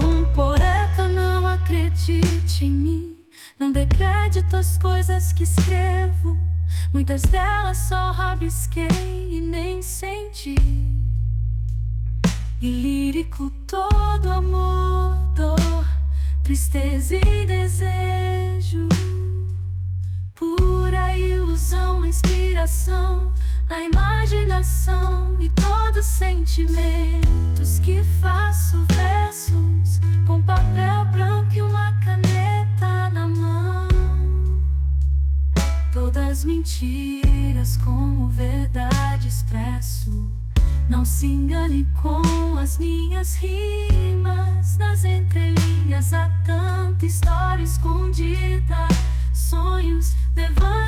um poeta, não acredite em mim. Não dê crédito às coisas que escrevo. Muitas delas só rabisquei e nem senti. E lírico todo amor, dor, tristeza e desejo. Pura ilusão, inspiração, a imaginação e todos sentimentos que faço versos com papel branco e uma caneta na mão. Todas mentiras como verdade expresso. Não se engane com as minhas rimas. Nas entrelinhas há tanta história escondida. Sonhos levando